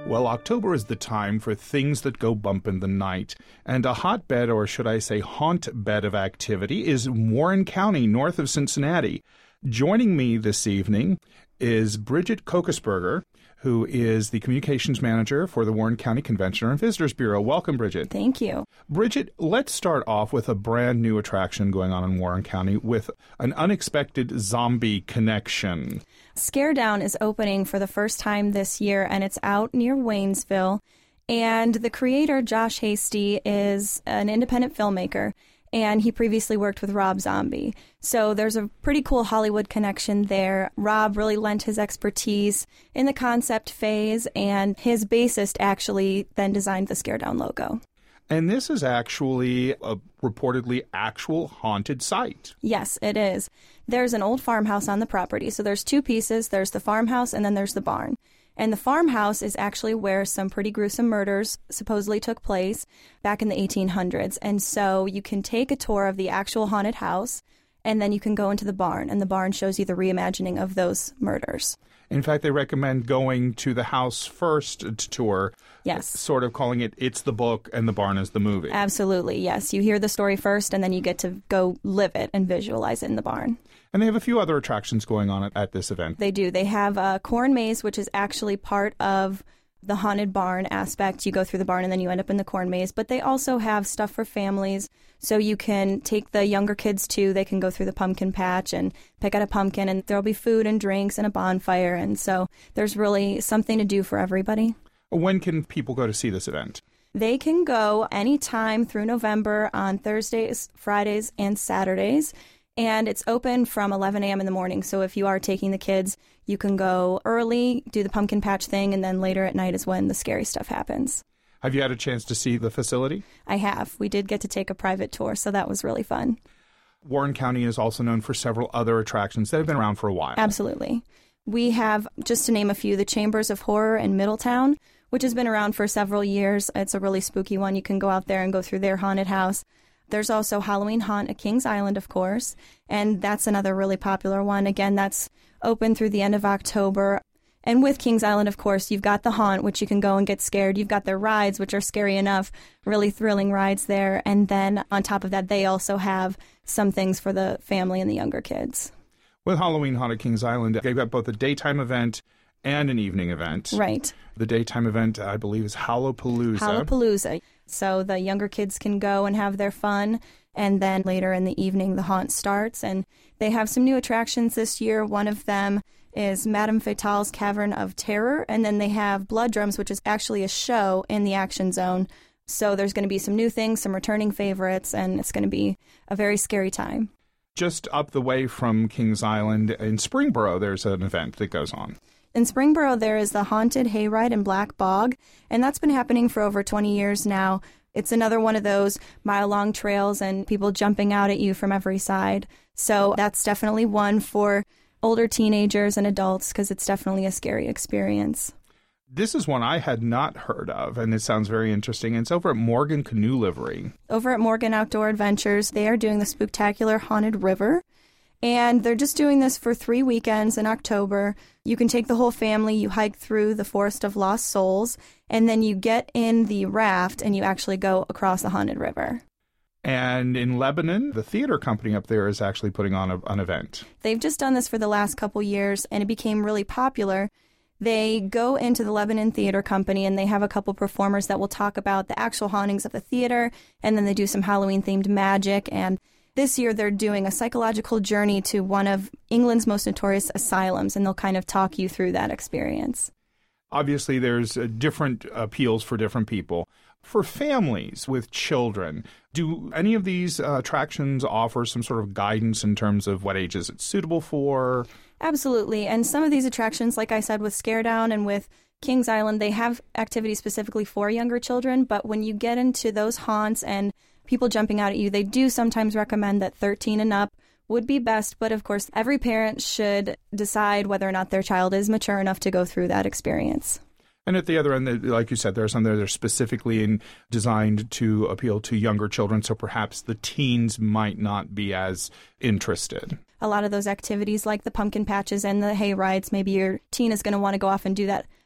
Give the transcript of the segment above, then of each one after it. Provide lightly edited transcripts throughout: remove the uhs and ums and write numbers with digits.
Well, October is the time for things that go bump in the night. And a hotbed, or should I say haunt bed of activity, is Warren County, north of Cincinnati. Joining me this evening is Bridget Kokesberger, who is the communications manager for the Warren County Convention and Visitors Bureau. Welcome, Bridget. Thank you. Bridget, let's start off with a brand new attraction going on in Warren County with an unexpected zombie connection. Scare Down is opening for the first time this year, and it's out near Waynesville. And the creator, Josh Hasty, is an independent filmmaker, and he previously worked with Rob Zombie. So there's a pretty cool Hollywood connection there. Rob really lent his expertise in the concept phase, and his bassist actually then designed the Scare Down logo. And this is actually a reportedly actual haunted site. Yes, it is. There's an old farmhouse on the property. So there's two pieces. There's the farmhouse and then there's the barn. And the farmhouse is actually where some pretty gruesome murders supposedly took place back in the 1800s. And so you can take a tour of the actual haunted house, and then you can go into the barn, and the barn shows you the reimagining of those murders. In fact, they recommend going to the house first to tour. Yes. Sort of calling it, it's the book and the barn is the movie. Absolutely, yes. You hear the story first, and then you get to go live it and visualize it in the barn. And they have a few other attractions going on at this event. They do. They have a corn maze, which is actually part of the haunted barn aspect. You go through the barn and then you end up in the corn maze. But they also have stuff for families. So you can take the younger kids too. They can go through the pumpkin patch and pick out a pumpkin, and there'll be food and drinks and a bonfire. And so there's really something to do for everybody. When can people go to see this event? They can go anytime through November on Thursdays, Fridays, and Saturdays. And it's open from 11 a.m. in the morning. So if you are taking the kids, you can go early, do the pumpkin patch thing, and then later at night is when the scary stuff happens. Have you had a chance to see the facility? I have. We did get to take a private tour, so that was really fun. Warren County is also known for several other attractions that have been around for a while. Absolutely. We have, just to name a few, the Chambers of Horror in Middletown, which has been around for several years. It's a really spooky one. You can go out there and go through their haunted house. There's also Halloween Haunt at Kings Island, of course, and that's another really popular one. Again, that's open through the end of October. And with Kings Island, of course, you've got the haunt, which you can go and get scared. You've got their rides, which are scary enough, really thrilling rides there. And then on top of that, they also have some things for the family and the younger kids. With Halloween Haunt at Kings Island, they've got both a daytime event and an evening event. Right. The daytime event, I believe, is Hallowpalooza. Hallowpalooza. So the younger kids can go and have their fun, and then later in the evening, the haunt starts. And they have some new attractions this year. One of them is Madame Fatale's Cavern of Terror, and then they have Blood Drums, which is actually a show in the Action Zone. So there's going to be some new things, some returning favorites, and it's going to be a very scary time. Just up the way from Kings Island in Springboro, there's an event that goes on. In Springboro, there is the Haunted Hayride in Black Bog, and that's been happening for over 20 years now. It's another one of those mile-long trails and people jumping out at you from every side. So that's definitely one for older teenagers and adults because it's definitely a scary experience. This is one I had not heard of, and it sounds very interesting. It's over at Morgan Canoe Livery. Over at Morgan Outdoor Adventures, they are doing the Spooktacular Haunted River. And they're just doing this for 3 weekends in October. You can take the whole family, you hike through the Forest of Lost Souls, and then you get in the raft and you actually go across the haunted river. And in Lebanon, the theater company up there is actually putting on an event. They've just done this for the last couple years, and it became really popular. They go into the Lebanon Theater Company, and they have a couple performers that will talk about the actual hauntings of the theater, and then they do some Halloween-themed magic, and this year, they're doing a psychological journey to one of England's most notorious asylums, and they'll kind of talk you through that experience. Obviously, there's different appeals for different people. For families with children, do any of these attractions offer some sort of guidance in terms of what ages it's suitable for? Absolutely. And some of these attractions, like I said, with Scare Down and with Kings Island, they have activities specifically for younger children. But when you get into those haunts and people jumping out at you, they do sometimes recommend that 13 and up would be best. But of course, every parent should decide whether or not their child is mature enough to go through that experience. And at the other end, like you said, there are some that are specifically designed to appeal to younger children, so perhaps the teens might not be as interested. A lot of those activities like the pumpkin patches and the hay rides, maybe your teen is going to want to go off and do that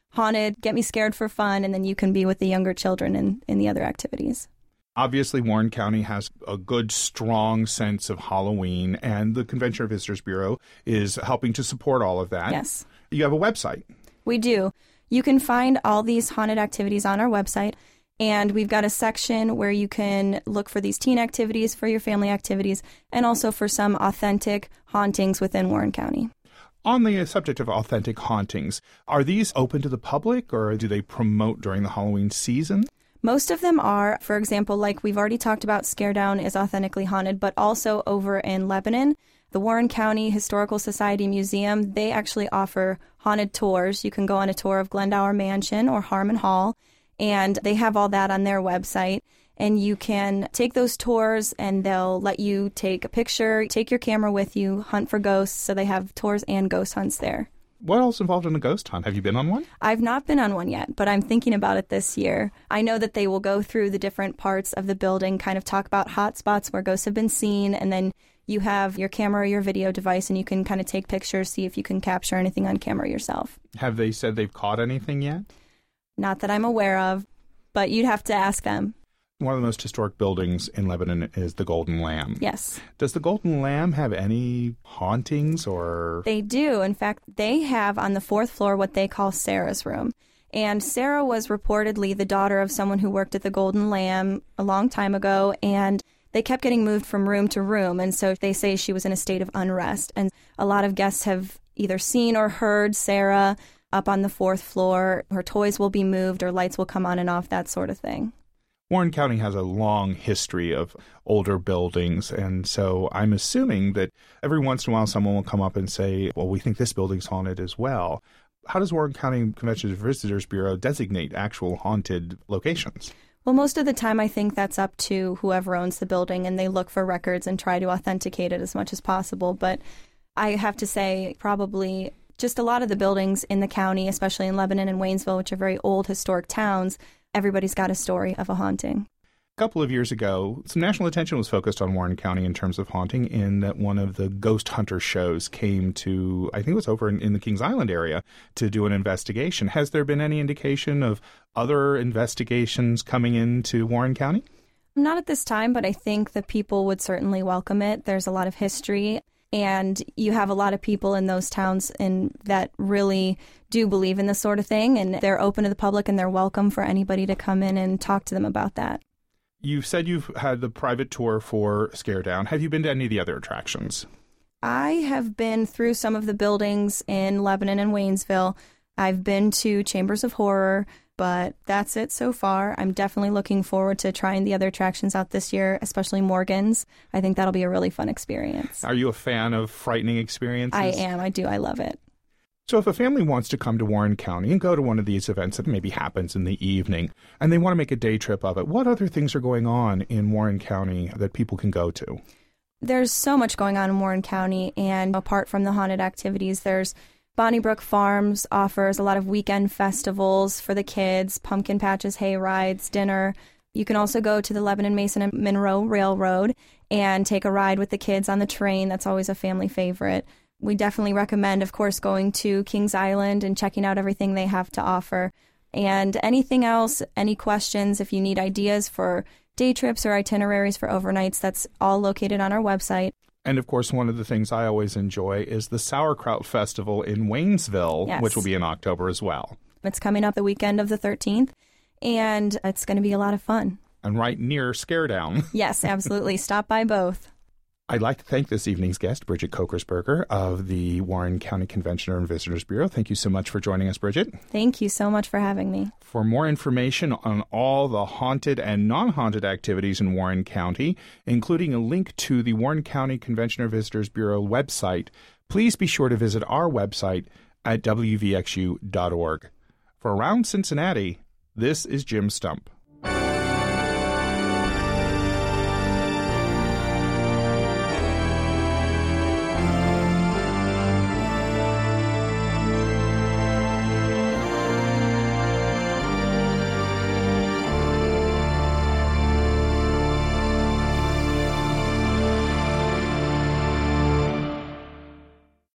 haunted, get me scared for fun, and then you can be with the younger children in the other activities. Obviously, Warren County has a good, strong sense of Halloween, and the Convention and Visitors Bureau is helping to support all of that. Yes. You have a website. We do. You can find all these haunted activities on our website, and we've got a section where you can look for these teen activities, for your family activities, and also for some authentic hauntings within Warren County. On the subject of authentic hauntings, are these open to the public, or do they promote during the Halloween season? Most of them are. For example, like we've already talked about, Scaredown is authentically haunted, but also over in Lebanon, the Warren County Historical Society Museum, they actually offer haunted tours. You can go on a tour of Glendower Mansion or Harmon Hall, and they have all that on their website. And you can take those tours, and they'll let you take a picture, take your camera with you, hunt for ghosts. So they have tours and ghost hunts there. What else involved in a ghost hunt? Have you been on one? I've not been on one yet, but I'm thinking about it this year. I know that they will go through the different parts of the building, kind of talk about hot spots where ghosts have been seen, and then you have your camera or your video device, and you can kind of take pictures, see if you can capture anything on camera yourself. Have they said they've caught anything yet? Not that I'm aware of, but you'd have to ask them. One of the most historic buildings in Lebanon is the Golden Lamb. Yes. Does the Golden Lamb have any hauntings or? They do. In fact, they have on the 4th floor what they call Sarah's room. And Sarah was reportedly the daughter of someone who worked at the Golden Lamb a long time ago, and they kept getting moved from room to room. And so they say she was in a state of unrest. And a lot of guests have either seen or heard Sarah up on the 4th floor. Her toys will be moved or lights will come on and off, that sort of thing. Warren County has a long history of older buildings, and so I'm assuming that every once in a while someone will come up and say, well, we think this building's haunted as well. How does Warren County Convention and Visitors Bureau designate actual haunted locations? Well, most of the time I think that's up to whoever owns the building, and they look for records and try to authenticate it as much as possible. But I have to say probably just a lot of the buildings in the county, especially in Lebanon and Waynesville, which are very old historic towns, everybody's got a story of a haunting. A couple of years ago, some national attention was focused on Warren County in terms of haunting, in that one of the ghost hunter shows came to, I think it was over in the Kings Island area, to do an investigation. Has there been any indication of other investigations coming into Warren County? Not at this time, but I think the people would certainly welcome it. There's a lot of history, and you have a lot of people in those towns that really do believe in this sort of thing, and they're open to the public, and they're welcome for anybody to come in and talk to them about that. You've said you've had the private tour for Scaredown. Have you been to any of the other attractions? I have been through some of the buildings in Lebanon and Waynesville. I've been to Chambers of Horror, but that's it so far. I'm definitely looking forward to trying the other attractions out this year, especially Morgan's. I think that'll be a really fun experience. Are you a fan of frightening experiences? I am. I do. I love it. So if a family wants to come to Warren County and go to one of these events that maybe happens in the evening, and they want to make a day trip of it, what other things are going on in Warren County that people can go to? There's so much going on in Warren County, and apart from the haunted activities, there's Bonnybrook Farms offers a lot of weekend festivals for the kids, pumpkin patches, hay rides, dinner. You can also go to the Lebanon, Mason, and Monroe Railroad and take a ride with the kids on the train. That's always a family favorite. We definitely recommend, of course, going to Kings Island and checking out everything they have to offer. And anything else, any questions, if you need ideas for day trips or itineraries for overnights, that's all located on our website. And, of course, one of the things I always enjoy is the Sauerkraut Festival in Waynesville, yes, which will be in October as well. It's coming up the weekend of the 13th, and it's going to be a lot of fun. And right near Scaredown. Yes, absolutely. Stop by both. I'd like to thank this evening's guest, Bridget Kokersberger of the Warren County Convention and Visitors Bureau. Thank you so much for joining us, Bridget. Thank you so much for having me. For more information on all the haunted and non-haunted activities in Warren County, including a link to the Warren County Convention and Visitors Bureau website, please be sure to visit our website at wvxu.org. For Around Cincinnati, this is Jim Stump.